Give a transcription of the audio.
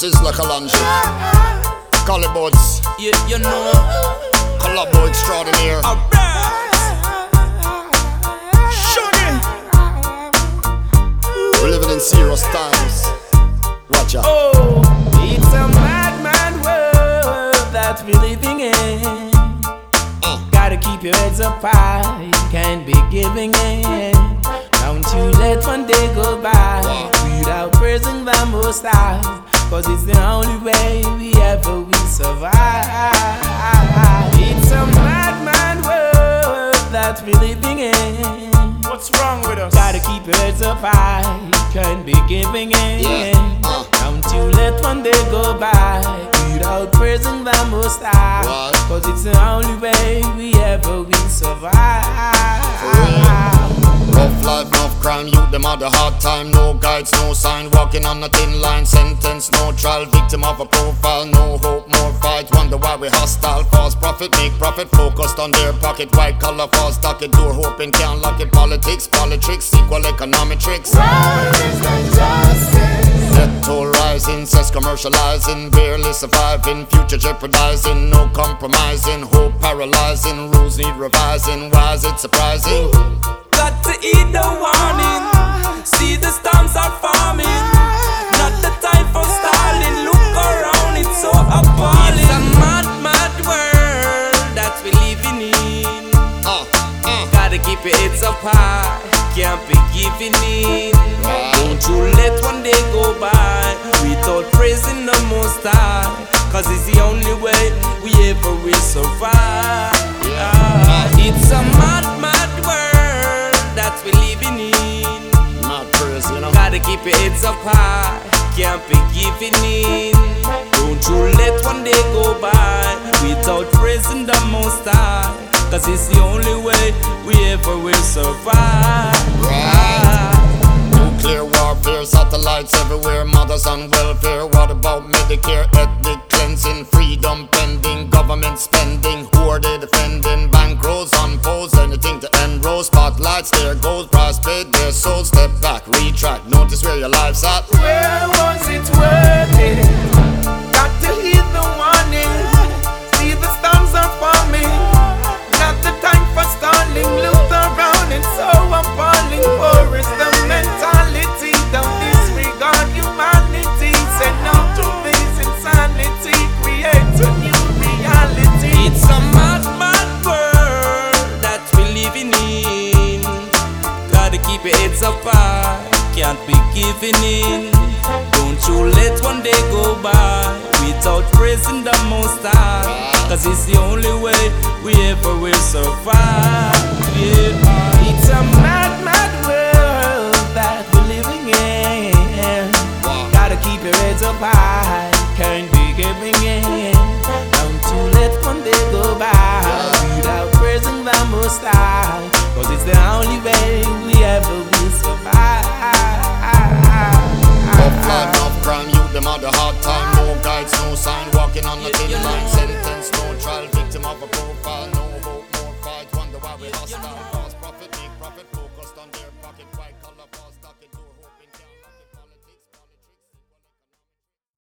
Sizzla Kalonji, Collybuds, you know, Collabo extraordinaire. Shuggy. We're living in serious times. Watch out. Oh, it's a madman world that we're living in. Gotta keep your heads up high, can't be giving in. Don't you let one day go by without praising the Most High, 'cause it's the only way we ever will survive. It's a madman world that we're living in. What's wrong with us? Gotta keep your heads up high, can't be giving in. Don't you let one day go by without praising the Most High, 'cause it's the only way we ever will survive. Rough life, enough crime, youth them had a hard time. No guides, no sign, walking on a thin line. Sentence, no trial, victim of a profile. No hope, more fight, wonder why we hostile. False prophet, make profit, focused on their pocket. White collar, false stock it, door hoping can't lock it. Politics, equal economic tricks. Death toll rising, cess commercializing, barely surviving, future jeopardizing, no compromising, hope paralyzing, rules need revising. Why is it surprising? Got to heed the warning, see the storms are forming. Not the time for stalling, look around, it's so appalling. It's a mad, mad world that we're living in. Gotta keep your heads up high, can't be giving in. Don't you let one day go by without praising the Most High, 'cause it's the only way we ever will survive. It's a mad, mad world that we're living in. Not praise, you know. Gotta keep your heads up high, can't be giving in. Don't you let one day go by without praising the Most High, 'cause it's the only way we ever will survive. Nuclear warfare, satellites everywhere, mothers on welfare. What about Medicare, ethnic cleansing, freedom pending, government spending? Who are they defending? Bankrolls on poles, anything to enroll. Spotlights, there goes price paid, their souls. Step back, retract, notice where your life's at. Where was it worth it? Got to heed the warning, see the storms are forming. Not the time for stalling, look around, it's so appalling. Poor is the mentality, don't disregard humanity. Say no to this insanity, create a new reality. It's a mad, mad world that we're living in. Gotta keep your heads up high, can't be giving in. Don't you let one day go by without praising the Most High, 'cause it's the only way we ever will survive. It's a mad, mad world that we're living in. Gotta keep your heads up high, can't be giving in. Don't you let one day go by without praising the Most High, 'cause it's the only way we ever will survive. Rough life, enough crime, youth them had a hard time. No guides, no sign, walking on a thin line. Sentence, no trial, victim of a profile.